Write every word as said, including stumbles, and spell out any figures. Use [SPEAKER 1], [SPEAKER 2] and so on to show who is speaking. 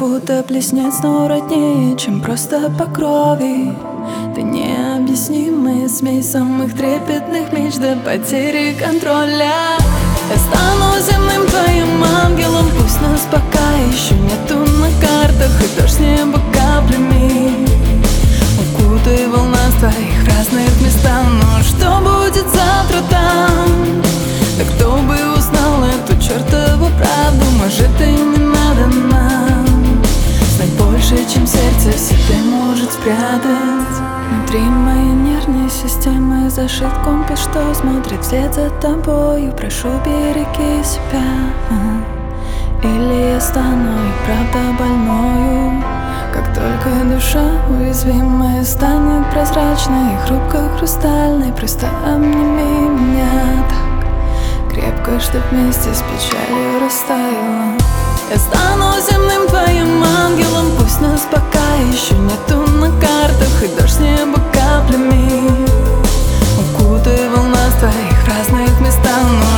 [SPEAKER 1] будто плеснет снова роднее, чем просто по крови. Ты необъяснимая смесь самых трепетных меч до потери контроля. Я стану земным твоим ангелом, пусть нас пока еще нету на картах, и дождь с неба каплями укутай волна с твоих разных местах. Но что будет завтра там? Да кто бы узнал эту чертову правду? Может, и не надо нам знать больше, чем сердце в себе может спрятать. Внутри моей нервной системы зашит компас, что смотрит вслед за тобою. Прошу, береги себя, или я стану и правда больною. Как только душа уязвимая станет прозрачной и хрупко хрустальной, просто обними меня так крепко, чтоб вместе с печалью растаяла. Я стану земным твоим ангелом, пусть нас пока еще нету на картах, и дождь с неба каплями укутай волна с твоих разных местах.